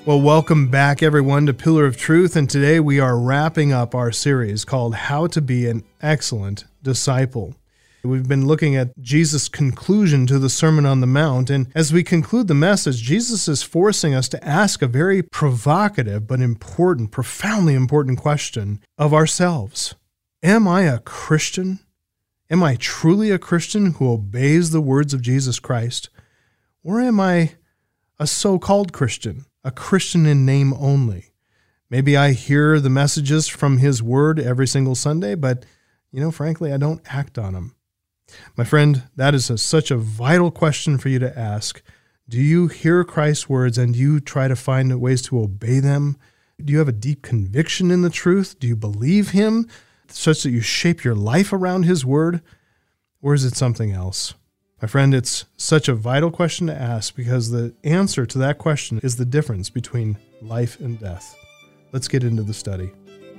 Well, welcome back, everyone, to Pillar of Truth, and today we are wrapping up our series called How to Be an Excellent Disciple. We've been looking at Jesus' conclusion to the Sermon on the Mount, and as we conclude the message, Jesus is forcing us to ask a very provocative but important, profoundly important question of ourselves. Am I a Christian? Am I truly a Christian who obeys the words of Jesus Christ? Or am I a so-called Christian? A Christian in name only. Maybe I hear the messages from His Word every single Sunday, but, frankly, I don't act on them. My friend, that is such a vital question for you to ask. Do you hear Christ's words and do you try to find ways to obey them? Do you have a deep conviction in the truth? Do you believe Him such that you shape your life around His Word? Or is it something else? My friend, it's such a vital question to ask because the answer to that question is the difference between life and death. Let's get into the study.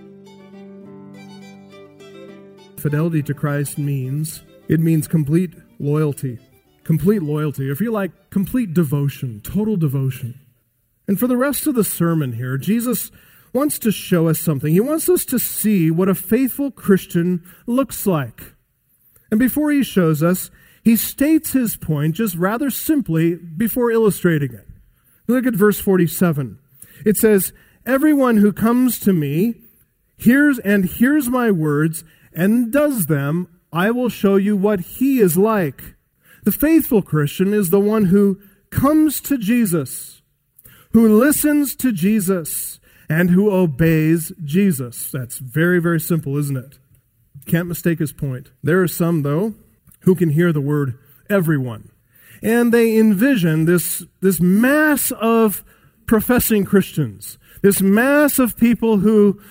Fidelity to Christ means complete loyalty. Complete loyalty, if you like, complete devotion, total devotion. And for the rest of the sermon here, Jesus wants to show us something. He wants us to see what a faithful Christian looks like. And before He shows us, He states His point just rather simply before illustrating it. Look at verse 47. It says, "Everyone who comes to me hears my words and does them, I will show you what he is like." The faithful Christian is the one who comes to Jesus, who listens to Jesus, and who obeys Jesus. That's very, very simple, isn't it? Can't mistake his point. There are some, though, who can hear the word everyone. And they envision this mass of professing Christians, this mass of people who,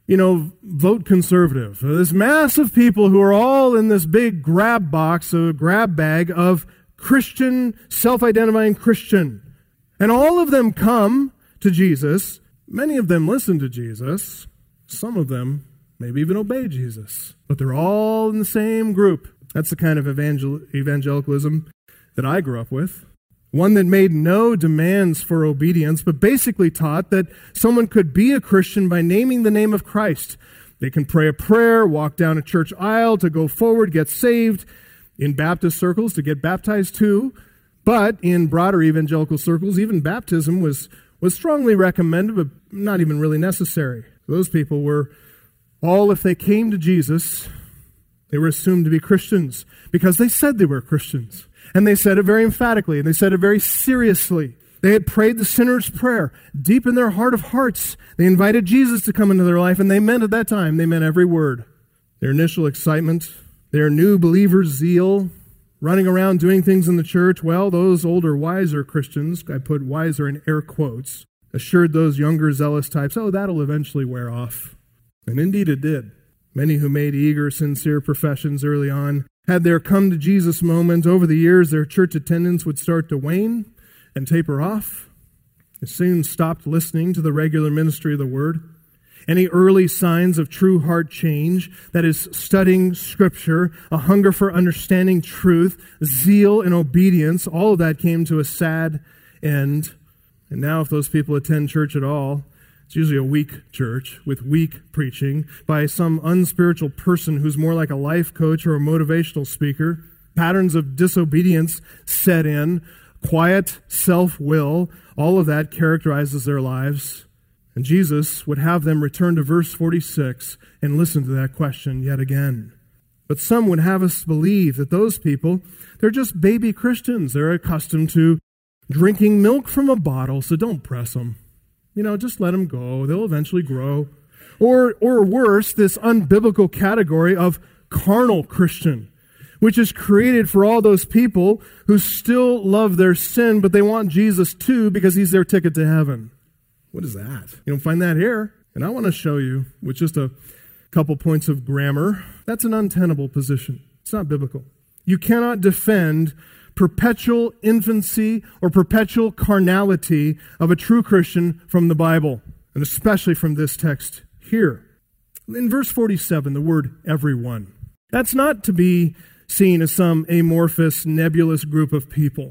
vote conservative, this mass of people who are all in this big grab box, a grab bag of Christian, self-identifying Christian. And all of them come to Jesus. Many of them listen to Jesus. Some of them maybe even obey Jesus. But they're all in the same group. That's the kind of evangelicalism that I grew up with. One that made no demands for obedience, but basically taught that someone could be a Christian by naming the name of Christ. They can pray a prayer, walk down a church aisle to go forward, get saved, in Baptist circles to get baptized too. But in broader evangelical circles, even baptism was strongly recommended, but not even really necessary. Those people were all, if they came to Jesus, they were assumed to be Christians because they said they were Christians. And they said it very emphatically, and they said it very seriously. They had prayed the sinner's prayer deep in their heart of hearts. They invited Jesus to come into their life, and they meant at that time, they meant every word. Their initial excitement, their new believer's zeal, running around doing things in the church, well, those older, wiser Christians, I put wiser in air quotes, assured those younger, zealous types, that'll eventually wear off. And indeed it did. Many who made eager, sincere professions early on had their come to Jesus moment. Over the years, their church attendance would start to wane and taper off. They soon stopped listening to the regular ministry of the Word. Any early signs of true heart change, that is, studying Scripture, a hunger for understanding truth, zeal and obedience, all of that came to a sad end. And now if those people attend church at all, it's usually a weak church with weak preaching by some unspiritual person who's more like a life coach or a motivational speaker. Patterns of disobedience set in, quiet self-will, all of that characterizes their lives. And Jesus would have them return to verse 46 and listen to that question yet again. But some would have us believe that those people, they're just baby Christians. They're accustomed to drinking milk from a bottle, so don't press them. Just let them go. They'll eventually grow. Or worse, this unbiblical category of carnal Christian, which is created for all those people who still love their sin, but they want Jesus too because He's their ticket to heaven. What is that? You don't find that here. And I want to show you with just a couple points of grammar. That's an untenable position. It's not biblical. You cannot defend perpetual infancy or perpetual carnality of a true Christian from the Bible, and especially from this text here. In verse 47, the word everyone. That's not to be seen as some amorphous, nebulous group of people.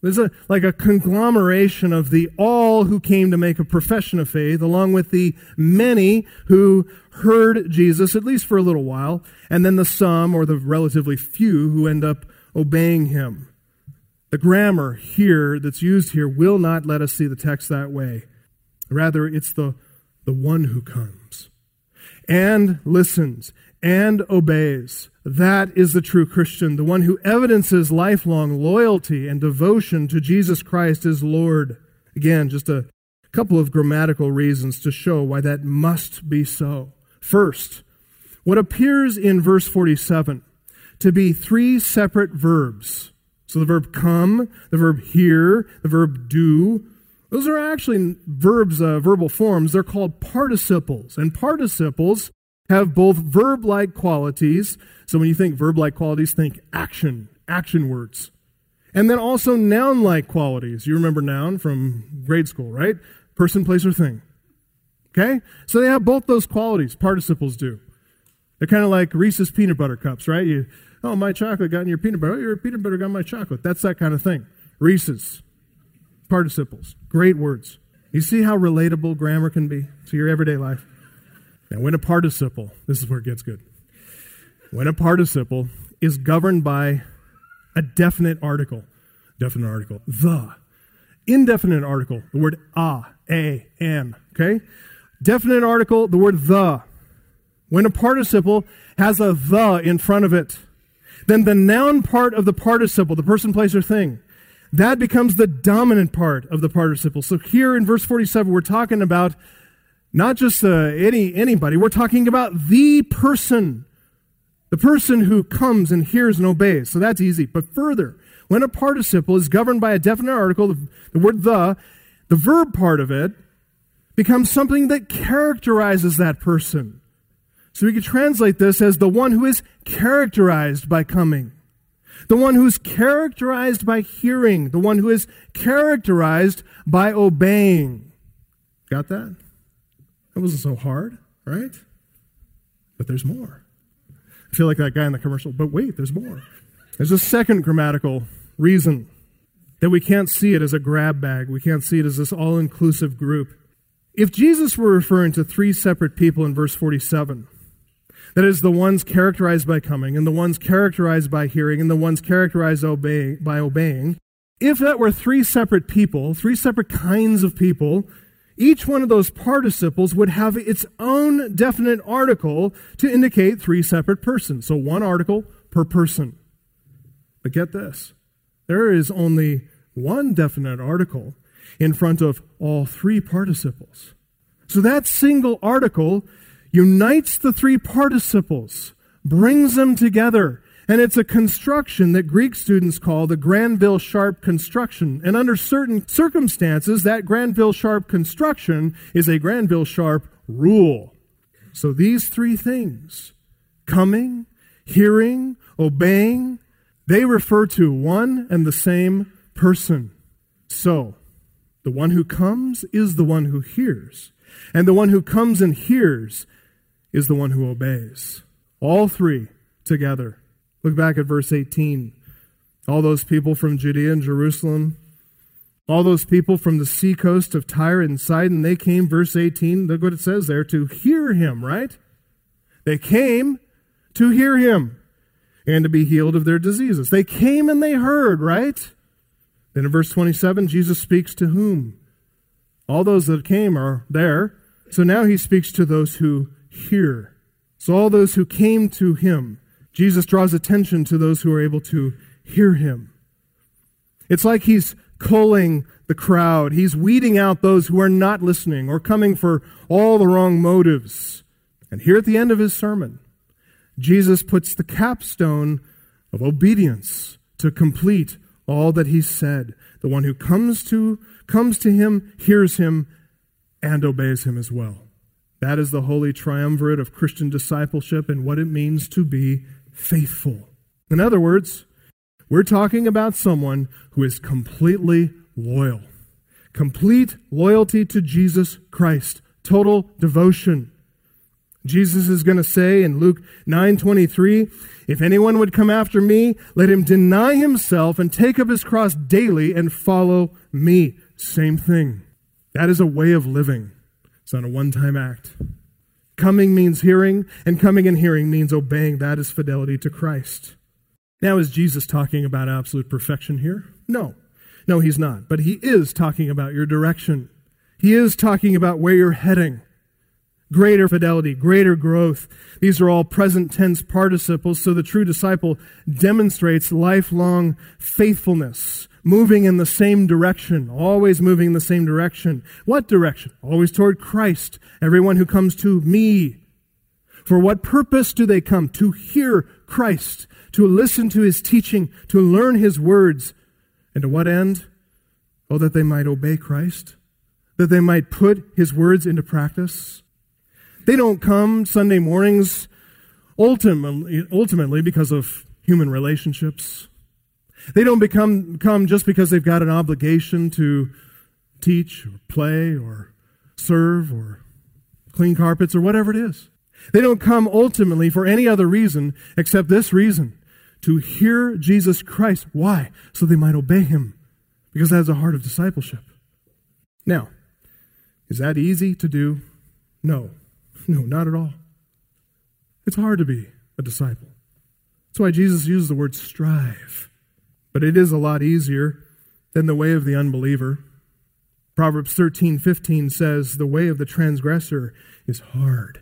There's like a conglomeration of the all who came to make a profession of faith, along with the many who heard Jesus, at least for a little while, and then the some, or the relatively few, who end up obeying him. The grammar here that's used here will not let us see the text that way. Rather, it's the one who comes and listens and obeys. That is the true Christian, the one who evidences lifelong loyalty and devotion to Jesus Christ as Lord. Again, just a couple of grammatical reasons to show why that must be so. First, what appears in verse 47 to be three separate verbs. So the verb come, the verb hear, the verb do. Those are actually verbs, verbal forms. They're called participles. And participles have both verb-like qualities. So when you think verb-like qualities, think action words. And then also noun-like qualities. You remember noun from grade school, right? Person, place, or thing. Okay? So they have both those qualities, participles do. They're kind of like Reese's peanut butter cups, right? My chocolate got in your peanut butter. Oh, your peanut butter got in my chocolate. That's that kind of thing. Reese's. Participles. Great words. You see how relatable grammar can be to your everyday life? Now, when a participle, this is where it gets good. When a participle is governed by a definite article, the. Indefinite article, the word an, okay? Definite article, the word the. When a participle has a the in front of it, then the noun part of the participle, the person, place, or thing, that becomes the dominant part of the participle. So here in verse 47, we're talking about not just anybody. We're talking about the person who comes and hears and obeys. So that's easy. But further, when a participle is governed by a definite article, the word the verb part of it becomes something that characterizes that person. So we could translate this as the one who is characterized by coming, the one who's characterized by hearing, the one who is characterized by obeying. Got that? That wasn't so hard, right? But there's more. I feel like that guy in the commercial, but wait, there's more. There's a second grammatical reason that we can't see it as a grab bag. We can't see it as this all-inclusive group. If Jesus were referring to three separate people in verse 47, that is, the ones characterized by coming, and the ones characterized by hearing, and the ones characterized by obeying, if that were three separate people, three separate kinds of people, each one of those participles would have its own definite article to indicate three separate persons. So one article per person. But get this, there is only one definite article in front of all three participles. So that single article unites the three participles, brings them together, and it's a construction that Greek students call the Granville-Sharp construction. And under certain circumstances, that Granville-Sharp construction is a Granville-Sharp rule. So these three things, coming, hearing, obeying, they refer to one and the same person. So, the one who comes is the one who hears, and the one who comes and hears is the one who obeys. All three together. Look back at verse 18. All those people from Judea and Jerusalem, all those people from the seacoast of Tyre and Sidon, they came, verse 18, look what it says there, to hear him, right? They came to hear him and to be healed of their diseases. They came and they heard, right? Then in verse 27, Jesus speaks to whom? All those that came are there. So now he speaks to those who hear. So all those who came to him, Jesus draws attention to those who are able to hear him. It's like he's culling the crowd. He's weeding out those who are not listening or coming for all the wrong motives. And here at the end of his sermon, Jesus puts the capstone of obedience to complete all that he said. The one who comes to him, hears him, and obeys him as well. That is the holy triumvirate of Christian discipleship and what it means to be faithful. In other words, we're talking about someone who is completely loyal. Complete loyalty to Jesus Christ. Total devotion. Jesus is going to say in Luke 9:23, if anyone would come after me, let him deny himself and take up his cross daily and follow me. Same thing. That is a way of living. It's not a one-time act. Coming means hearing, and coming and hearing means obeying. That is fidelity to Christ. Now, is Jesus talking about absolute perfection here? No. No, he's not. But he is talking about your direction. He is talking about where you're heading. Greater fidelity, greater growth. These are all present tense participles, so the true disciple demonstrates lifelong faithfulness, moving in the same direction, always moving in the same direction. What direction? Always toward Christ. Everyone who comes to me. For what purpose do they come? To hear Christ, to listen to his teaching, to learn his words. And to what end? Oh, that they might obey Christ, that they might put his words into practice. They don't come Sunday mornings ultimately because of human relationships. They don't come just because they've got an obligation to teach or play or serve or clean carpets or whatever it is. They don't come ultimately for any other reason except this reason, to hear Jesus Christ. Why? So they might obey him, because that's a heart of discipleship. Now, is that easy to do? No. No, not at all. It's hard to be a disciple. That's why Jesus uses the word strive. But it is a lot easier than the way of the unbeliever. Proverbs 13:15 says, the way of the transgressor is hard.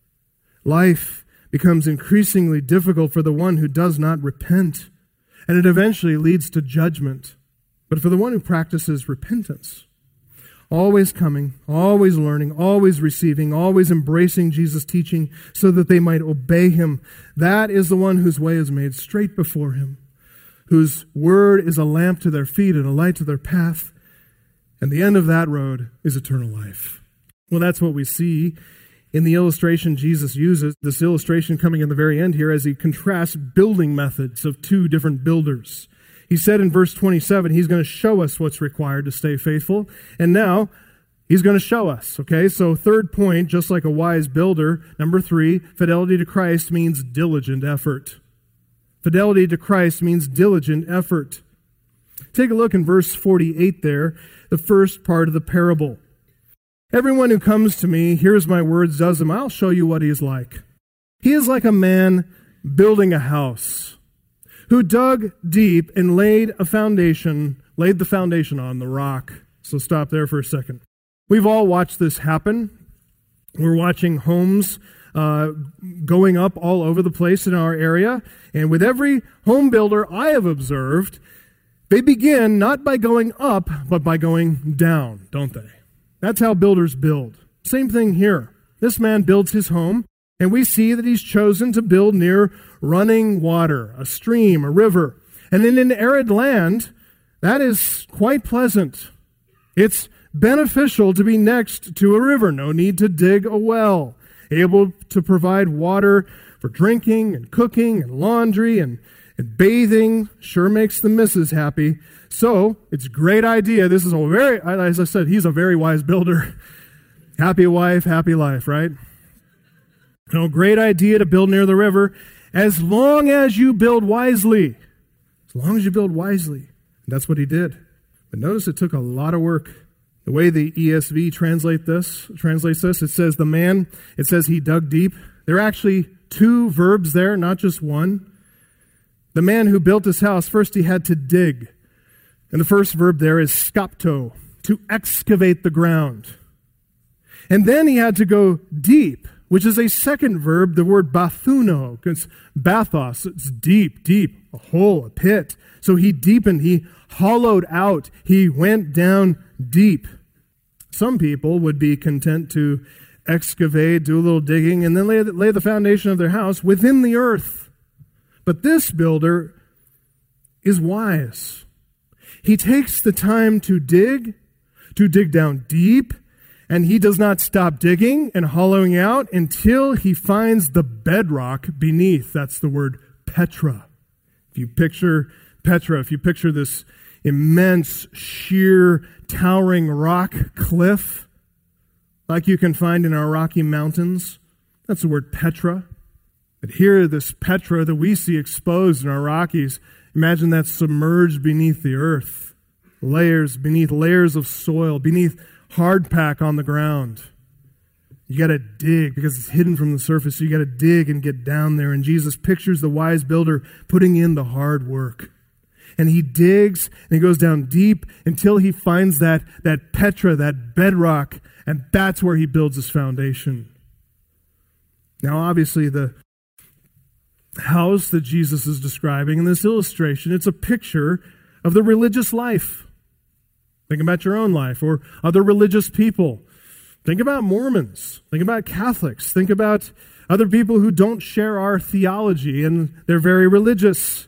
Life becomes increasingly difficult for the one who does not repent, and it eventually leads to judgment. But for the one who practices repentance, always coming, always learning, always receiving, always embracing Jesus' teaching so that they might obey him. That is the one whose way is made straight before him, whose word is a lamp to their feet and a light to their path. And the end of that road is eternal life. Well, that's what we see in the illustration Jesus uses, this illustration coming in the very end here as he contrasts building methods of two different builders. He said in verse 27, he's going to show us what's required to stay faithful. And now, he's going to show us, okay? So third point, just like a wise builder, number 3, fidelity to Christ means diligent effort. Fidelity to Christ means diligent effort. Take a look in verse 48 there, the first part of the parable. Everyone who comes to me, hears my words, does them, I'll show you what he is like. He is like a man building a house, who dug deep and laid the foundation on the rock. So stop there for a second. We've all watched this happen. We're watching homes going up all over the place in our area. And with every home builder I have observed, they begin not by going up, but by going down, don't they? That's how builders build. Same thing here. This man builds his home, and we see that he's chosen to build near running water, a stream, a river. And in an arid land, that is quite pleasant. It's beneficial to be next to a river. No need to dig a well. Able to provide water for drinking and cooking and laundry and bathing. Sure makes the missus happy. So, it's a great idea. This is as I said, he's a very wise builder. Happy wife, happy life, right? No, great idea to build near the river, as long as you build wisely. As long as you build wisely. And that's what he did. But notice it took a lot of work. The way the ESV translates this, it says he dug deep. There are actually 2 verbs there, not just one. The man who built his house, first he had to dig. And the first verb there is skopto, to excavate the ground. And then he had to go deep, which is a second verb, the word bathuno. It's bathos, it's deep, a hole, a pit. So he deepened, he hollowed out, he went down deep. Some people would be content to excavate, do a little digging, and then lay the foundation of their house within the earth. But this builder is wise. He takes the time to dig down deep, and he does not stop digging and hollowing out until he finds the bedrock beneath. That's the word Petra. If you picture this immense, sheer, towering rock cliff like you can find in our Rocky Mountains, That's the word Petra. But here, this Petra that we see exposed in our Rockies, imagine that submerged beneath the earth, layers beneath layers of soil, beneath hardpack on the ground. You got to dig because it's hidden from the surface. So you got to dig and get down there. And Jesus pictures the wise builder putting in the hard work. And he digs and he goes down deep until he finds that Petra, that bedrock, and that's where he builds his foundation. Now, obviously, the house that Jesus is describing in this illustration, it's a picture of the religious life. Think about your own life or other religious people. Think about Mormons. Think about Catholics. Think about other people who don't share our theology and they're very religious.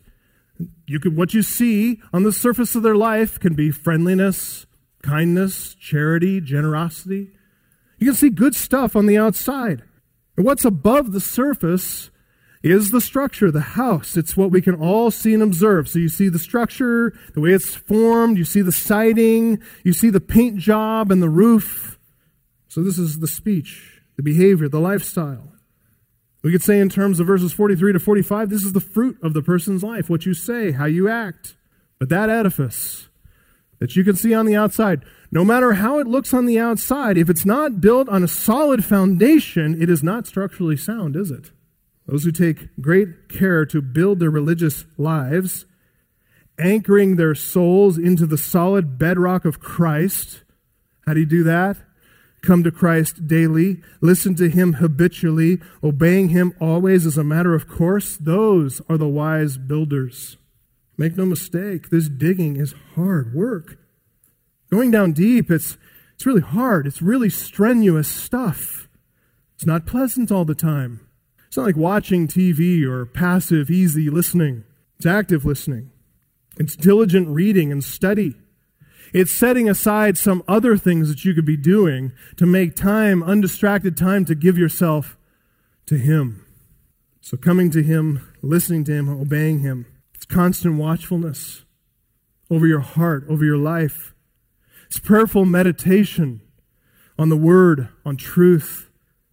What you see on the surface of their life can be friendliness, kindness, charity, generosity. You can see good stuff on the outside. And what's above the surface is the structure, the house. It's what we can all see and observe. So you see the structure, the way it's formed, you see the siding, you see the paint job and the roof. So this is the speech, the behavior, the lifestyle. We could say in terms of verses 43 to 45, this is the fruit of the person's life, what you say, how you act. But that edifice that you can see on the outside, no matter how it looks on the outside, if it's not built on a solid foundation, it is not structurally sound, is it? Those who take great care to build their religious lives, anchoring their souls into the solid bedrock of Christ. How do you do that? Come to Christ daily, listen to Him habitually, obeying Him always as a matter of course. Those are the wise builders. Make no mistake, this digging is hard work. Going down deep, it's really hard. It's really strenuous stuff. It's not pleasant all the time. It's not like watching TV or passive, easy listening. It's active listening. It's diligent reading and study. It's setting aside some other things that you could be doing to make time, undistracted time, to give yourself to Him. So coming to Him, listening to Him, obeying Him. It's constant watchfulness over your heart, over your life. It's prayerful meditation on the Word, on truth.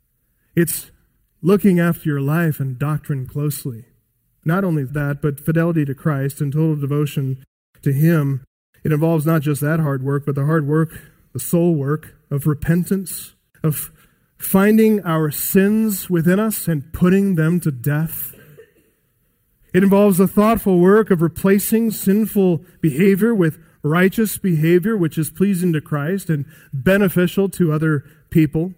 It's looking after your life and doctrine closely. Not only that, but fidelity to Christ and total devotion to Him. It involves not just that hard work, but the hard work, the soul work of repentance, of finding our sins within us and putting them to death. It involves the thoughtful work of replacing sinful behavior with righteous behavior, which is pleasing to Christ and beneficial to other people.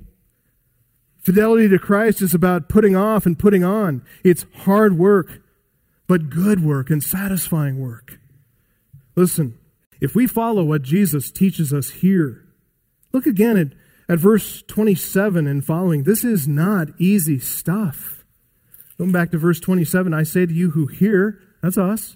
Fidelity to Christ is about putting off and putting on. It's hard work, but good work and satisfying work. Listen, if we follow what Jesus teaches us here, look again at verse 27 and following. This is not easy stuff. Going back to verse 27, I say to you who hear, that's us,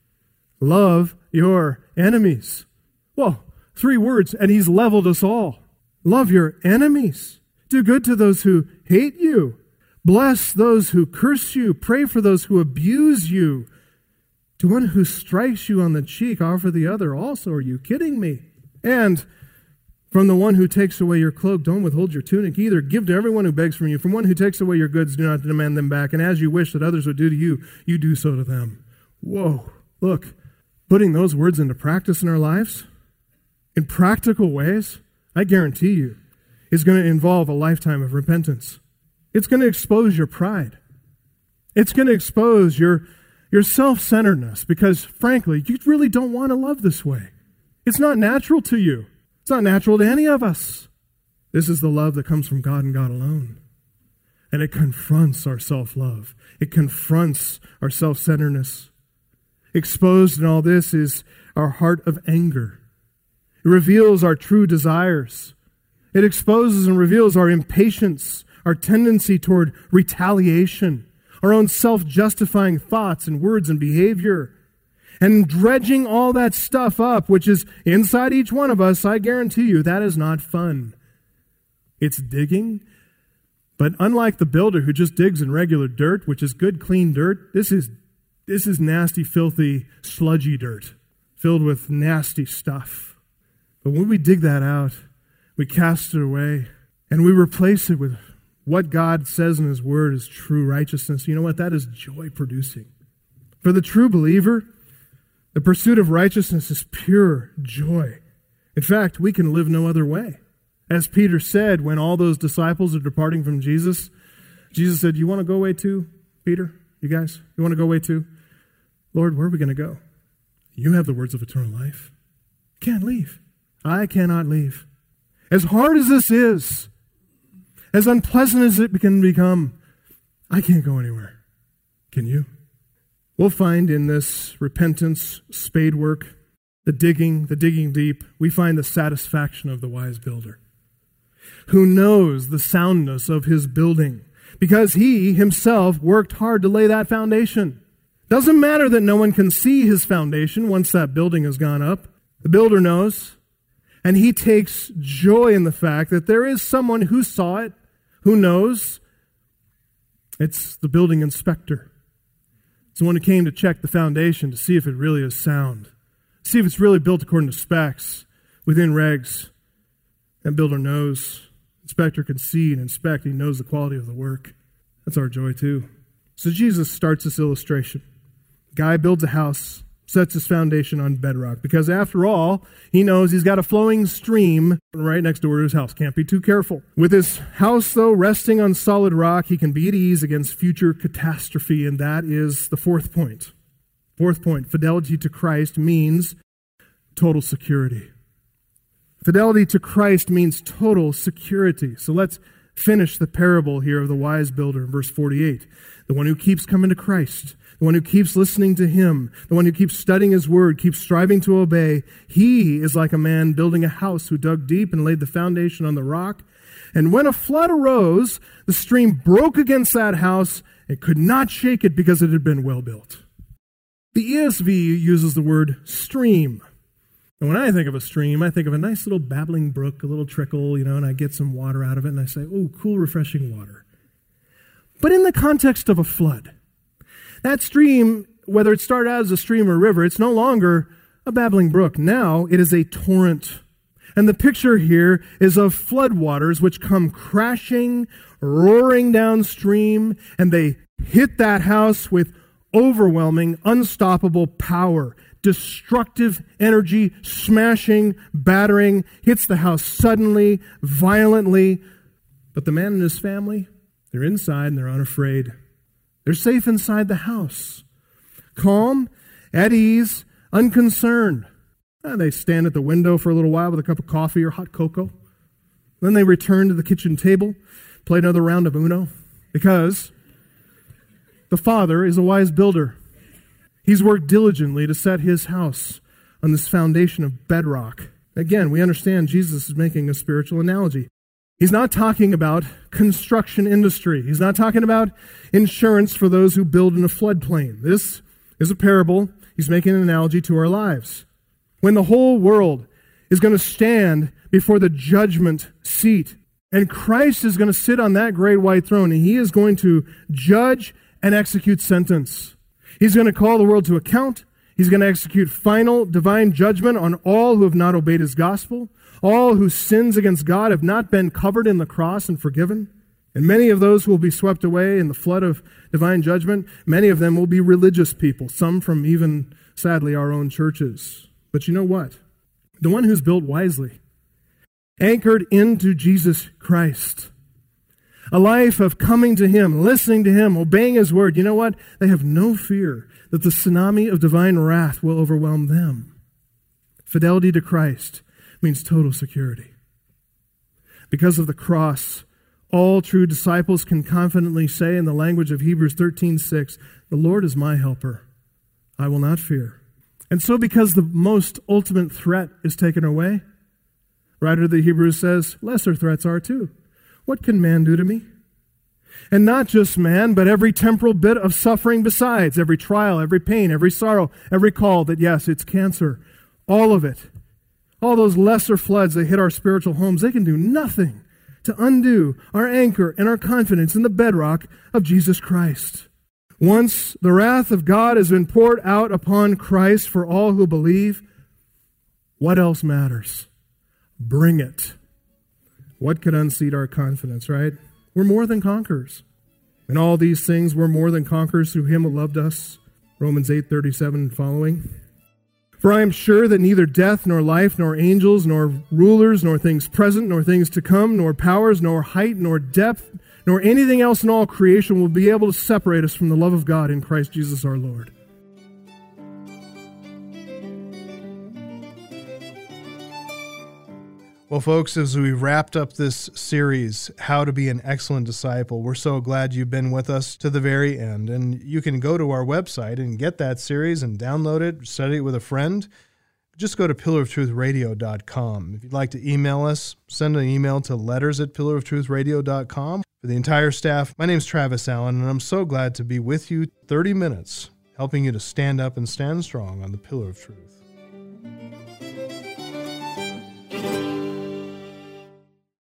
love your enemies. Well, 3 words, and He's leveled us all. Love your enemies. Do good to those who hate you. Bless those who curse you. Pray for those who abuse you. To one who strikes you on the cheek, offer the other also. Are you kidding me? And from the one who takes away your cloak, don't withhold your tunic either. Give to everyone who begs from you. From one who takes away your goods, do not demand them back. And as you wish that others would do to you, you do so to them. Whoa, look, putting those words into practice in our lives, in practical ways, I guarantee you, is going to involve a lifetime of repentance. It's going to expose your pride. It's going to expose your self-centeredness, because frankly, you really don't want to love this way. It's not natural to you. It's not natural to any of us. This is the love that comes from God and God alone. And it confronts our self-love. It confronts our self-centeredness. Exposed in all this is our heart of anger. It reveals our true desires. It exposes and reveals our impatience, our tendency toward retaliation, our own self-justifying thoughts and words and behavior. And dredging all that stuff up, which is inside each one of us, I guarantee you, that is not fun. It's digging. But unlike the builder who just digs in regular dirt, which is good, clean dirt, this is nasty, filthy, sludgy dirt filled with nasty stuff. But when we dig that out, we cast it away, and we replace it with what God says in His Word is true righteousness, you know what? That is joy-producing. For the true believer, the pursuit of righteousness is pure joy. In fact, we can live no other way. As Peter said, when all those disciples are departing from Jesus, Jesus said, "You want to go away too, Peter? You guys, you want to go away too? Lord, where are we going to go? You have the words of eternal life. Can't leave. I cannot leave." As hard as this is, as unpleasant as it can become, I can't go anywhere. Can you? We'll find in this repentance, spade work, the digging deep, we find the satisfaction of the wise builder, who knows the soundness of his building, because he himself worked hard to lay that foundation. Doesn't matter that no one can see his foundation once that building has gone up. The builder knows, and he takes joy in the fact that there is someone who saw it, who knows. It's the building inspector. It's the one who came to check the foundation to see if it really is sound, see if it's really built according to specs, within regs. That builder knows. Inspector can see and inspect. He knows the quality of the work. That's our joy too. So Jesus starts this illustration. Guy builds a house, sets his foundation on bedrock, because after all, he knows he's got a flowing stream right next door to his house. Can't be too careful. With his house, though, resting on solid rock, he can be at ease against future catastrophe, and that is the fourth point. Fourth point, fidelity to Christ means total security. Fidelity to Christ means total security. So let's finish the parable here of the wise builder in verse 48. The one who keeps coming to Christ, the one who keeps listening to Him, the one who keeps studying His Word, keeps striving to obey, he is like a man building a house who dug deep and laid the foundation on the rock. And when a flood arose, the stream broke against that house and could not shake it because it had been well built. The ESV uses the word stream. And when I think of a stream, I think of a nice little babbling brook, a little trickle, and I get some water out of it, and I say, "Oh, cool, refreshing water." But in the context of a flood, that stream, whether it started out as a stream or river, it's no longer a babbling brook. Now it is a torrent. And the picture here is of floodwaters which come crashing, roaring downstream, and they hit that house with overwhelming, unstoppable power. Destructive energy, smashing, battering, hits the house suddenly, violently. But the man and his family, they're inside and they're unafraid. They're safe inside the house. Calm, at ease, unconcerned. They stand at the window for a little while with a cup of coffee or hot cocoa. Then they return to the kitchen table, play another round of Uno, because the Father is a wise builder. He's worked diligently to set his house on this foundation of bedrock. Again, we understand Jesus is making a spiritual analogy. He's not talking about construction industry. He's not talking about insurance for those who build in a floodplain. This is a parable. He's making an analogy to our lives. When the whole world is going to stand before the judgment seat, and Christ is going to sit on that great white throne, and He is going to judge and execute sentence. He's going to call the world to account. He's going to execute final divine judgment on all who have not obeyed His gospel, all whose sins against God have not been covered in the cross and forgiven. And many of those who will be swept away in the flood of divine judgment, many of them will be religious people, some from even, sadly, our own churches. But you know what? The one who's built wisely, anchored into Jesus Christ, a life of coming to Him, listening to Him, obeying His word. You know what? They have no fear that the tsunami of divine wrath will overwhelm them. Fidelity to Christ means total security. Because of the cross, all true disciples can confidently say in the language of Hebrews 13:6, "The Lord is my helper. I will not fear." And so because the most ultimate threat is taken away, writer of the Hebrews says, lesser threats are too. What can man do to me? And not just man, but every temporal bit of suffering besides, every trial, every pain, every sorrow, every call that, yes, it's cancer, all of it. All those lesser floods that hit our spiritual homes, they can do nothing to undo our anchor and our confidence in the bedrock of Jesus Christ. Once the wrath of God has been poured out upon Christ for all who believe, what else matters? Bring it. What could unseat our confidence, right? We're more than conquerors. And all these things we're more than conquerors through him who loved us. Romans 8:37 and following. For I am sure that neither death, nor life, nor angels, nor rulers, nor things present, nor things to come, nor powers, nor height, nor depth, nor anything else in all creation will be able to separate us from the love of God in Christ Jesus our Lord. Well, folks, as we wrapped up this series, How to Be an Excellent Disciple, we're so glad you've been with us to the very end. And you can go to our website and get that series and download it, study it with a friend. Just go to pillarofTruthRadio.com. If you'd like to email us, send an email to letters@pillarofTruthRadio.com. For the entire staff, my name's Travis Allen, and I'm so glad to be with you 30 minutes, helping you to stand up and stand strong on the Pillar of Truth.